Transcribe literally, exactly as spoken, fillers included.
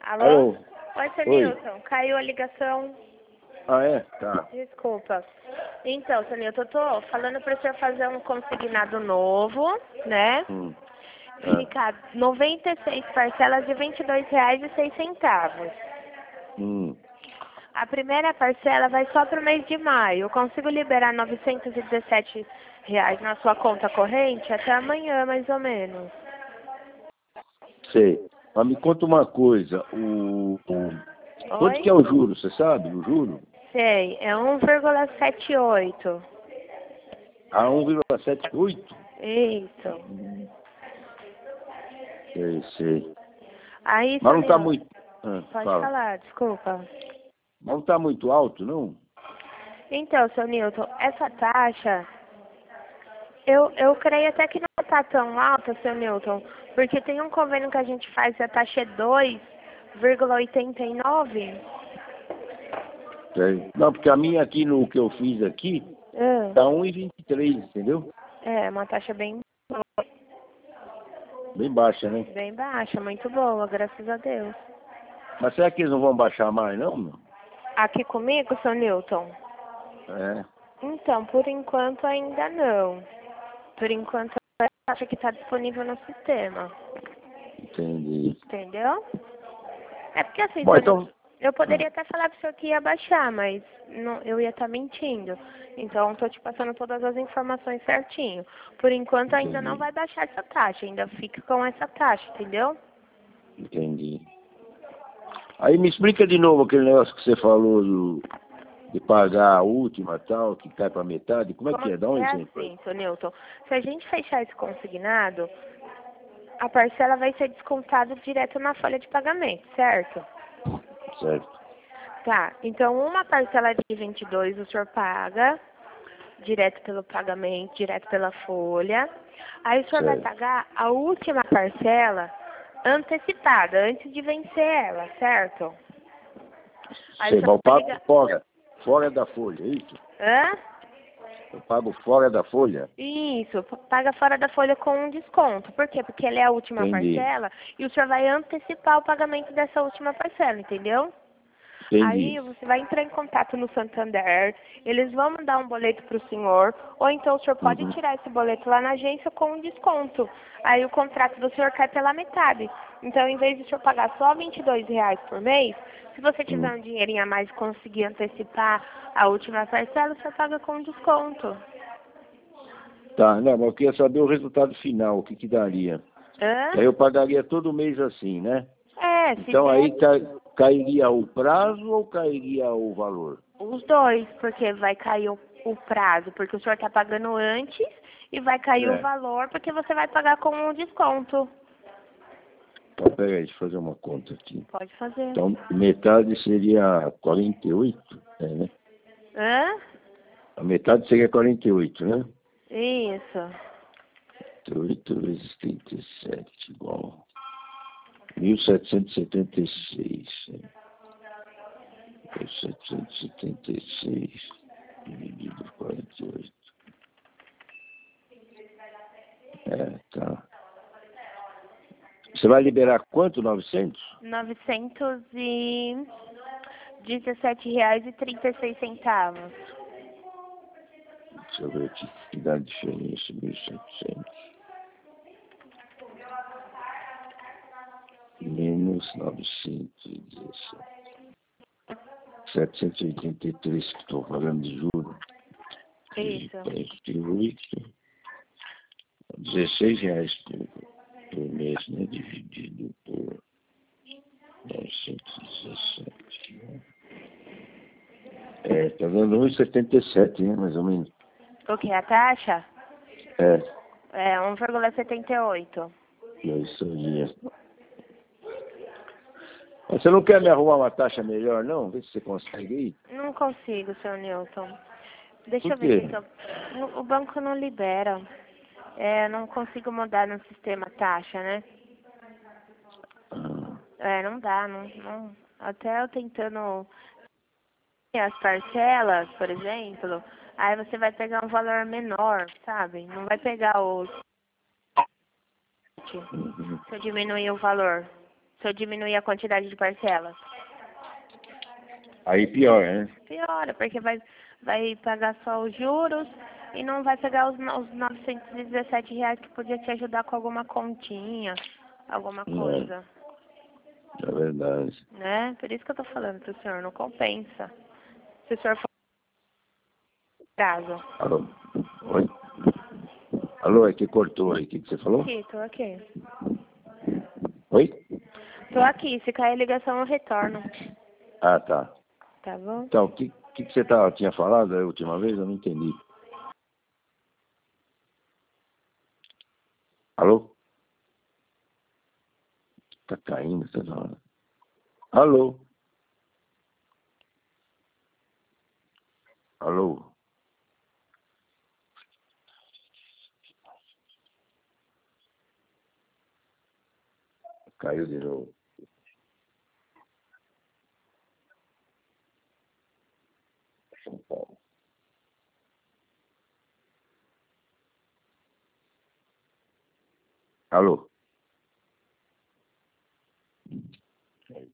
Alô? Alô? Oi, seu Oi. Nilton. Caiu a ligação. Ah, é? Tá. Desculpa. Então, seu Nilton, eu tô falando para o senhor fazer um consignado novo, né? Hum. Ah. Fica noventa e seis parcelas de vinte e dois reais e seis centavos. Hum. A primeira parcela vai só para o mês de maio. Eu consigo liberar novecentos e dezessete reais na sua conta corrente até amanhã, mais ou menos. Sei. Mas me conta uma coisa. O, o... Quanto Oi? que é o juro, você sabe? O juro? Sei, é um vírgula setenta e oito. A um vírgula setenta e oito? Isso. Sei, sei. Aí, Mas seu não está Nilton, muito... Ah, pode fala. falar, desculpa. Mas não está muito alto, não? Então, seu Nilton, essa taxa, eu, eu creio até que não está tão alta, seu Nilton, porque tem um convênio que a gente faz e a taxa é dois vírgula oitenta e nove. Sei. Não, porque a minha aqui, no que eu fiz aqui, Ah, está um vírgula vinte e três, entendeu? é, uma taxa bem, Bem baixa, né? bem baixa, muito boa, graças a Deus. Mas será que eles não vão baixar mais, não? Não? Aqui comigo, seu Nilton? É. Então, por enquanto ainda não. Por enquanto, é a taxa que está disponível no sistema. Entendi. Entendeu? É porque assim, Bom, seu então... Nilton, eu poderia até falar pro senhor que ia baixar, mas não, eu ia estar mentindo. Então, estou te passando todas as informações certinho. Por enquanto, ainda não Entendi. vai baixar essa taxa, ainda fica com essa taxa, entendeu? Entendi. Aí me explica de novo aquele negócio que você falou do, de pagar a última tal, que cai para metade. Como é que Como é? Dá um é exemplo aí. assim, seu Nilton, se a gente fechar esse consignado, a parcela vai ser descontada direto na folha de pagamento, certo? Certo. Tá, então uma parcela de vinte e dois o senhor paga direto pelo pagamento, direto pela folha. Aí o senhor vai Certo. pagar a última parcela antecipada, antes de vencer ela, certo? Aí o Sei, senhor mas eu vai pago ligar. fora, fora da folha, é isso? Hã? Eu pago fora da folha? Isso, p- paga fora da folha com um desconto. Por quê? Porque ela é a última Entendi. parcela e o senhor vai antecipar o pagamento dessa última parcela, entendeu? Entendi. Aí você vai entrar em contato no Santander, eles vão mandar um boleto para o senhor, ou então o senhor pode Uhum. tirar esse boleto lá na agência com um desconto. Aí o contrato do senhor cai pela metade. Então, em vez de o senhor pagar só vinte e dois reais por mês, se você tiver Uhum. um dinheirinho a mais e conseguir antecipar a última parcela, o senhor paga com desconto. Tá, não, mas eu queria saber o resultado final, o que que daria. Hã? Aí eu pagaria todo mês assim, né? É, se Então aí der cai, cairia o prazo ou cairia o valor? os dois, porque vai cair o, o prazo, porque o senhor está pagando antes e vai cair o É. valor, porque você vai pagar com um desconto. Então, peraí, deixa eu fazer uma conta aqui. Pode fazer. Então, metade seria quarenta e oito, é, né? Hã? A metade seria quarenta e oito, né? Isso. quarenta e oito vezes trinta e sete, igual mil setecentos e setenta e seis. né? mil setecentos e setenta e seis dividido por quarenta e oito. É, tá. Você vai liberar quanto? novecentos? Novecentos e dezessete reais e trinta e seis centavos. Deixa eu ver aqui que dá a diferença, mil e setecentos. Menos novecentos e dezessete. setecentos e oitenta e três que estou pagando de juros. Isso. quarenta e oito. dezesseis reais por, por mês, né? Dividido por novecentos e dezessete. Né? É, tá dando um vírgula setenta e sete, né? Mais ou menos. O que? A taxa? É, É um vírgula setenta e oito. é isso aí. é. Mas você não quer me arrumar uma taxa melhor, não? Vê se você consegue aí. Não consigo, seu Newton. Deixa Por eu ver quê? aqui. Se eu... O banco não libera. É, não consigo mudar no sistema taxa, né? Ah, É, não dá, não, não. Até eu tentando as parcelas, por exemplo, aí você vai pegar um valor menor, sabe? Não vai pegar o uhum. se eu diminuir o valor. Se eu diminuir a quantidade de parcelas. Aí pior, né? Piora, porque vai, vai pagar só os juros e não vai pegar os, no- os novecentos e dezessete reais que podia te ajudar com alguma continha, alguma coisa, É, é verdade. né? Por isso que eu tô falando pro senhor, não compensa. Se o senhor for caso. Alô? Oi? Alô, é que cortou aí. O que, que você falou? Aqui, tô aqui. Oi? Tô aqui, se cair a ligação eu retorno. Ah, tá. Tá bom? Então, o que, que, que você tá, tinha falado a última vez? Eu não entendi. Alô? Tá caindo essa hora. Alô? Alô? Caiu de novo. São Paulo. Alô?